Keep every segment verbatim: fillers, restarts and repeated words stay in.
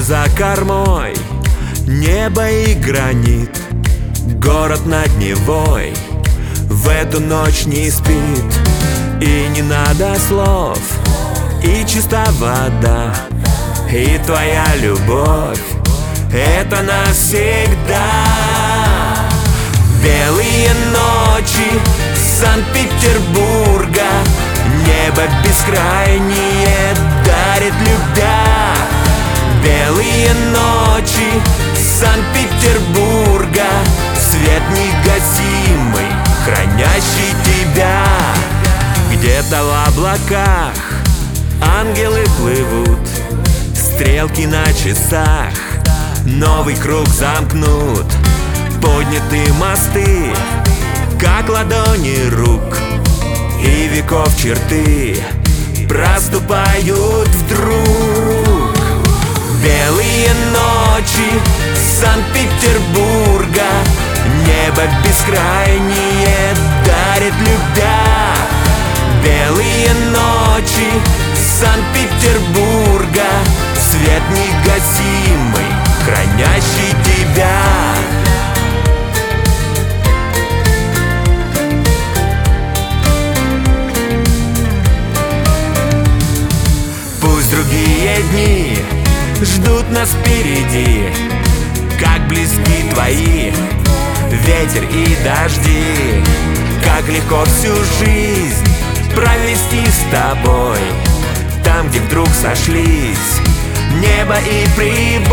за кормой, небо и гранит, город над Невой в эту ночь не спит. И не надо слов, и чиста вода, и твоя любовь — это навсегда. Белые ночи Санкт-Петербурга, небо бескрайнее дарит любя. Белые ночи Санкт-Петербурга, свет негасимый, хранящий тебя. Где-то в облаках ангелы плывут, стрелки на часах новый круг замкнут. Подняты мосты, как ладони рук, и веков черты проступают вдруг. Белые ночи Санкт-Петербурга, небо бескрайнее дарит любя. Белые ночи Санкт-Петербурга, свет негасимый, хранящий тебя. Пусть другие дни ждут нас впереди, как близки твои ветер и дожди. Как легко всю жизнь провести с тобой, там, где вдруг сошлись небо и прибой.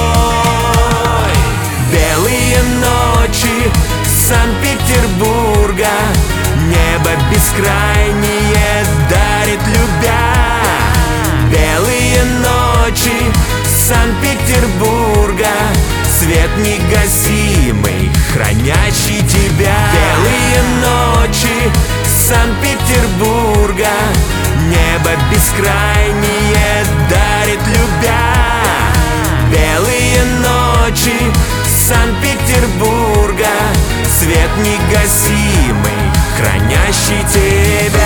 Белые ночи Санкт-Петербурга, небо бескрайнее дарит любя. Белые ночи Санкт-Петербурга, свет негасимый, хранящий тебя. Белые ночи Санкт-Петербурга, небо бескрайнее дарит любя. Белые ночи Санкт-Петербурга, свет негасимый, хранящий тебя.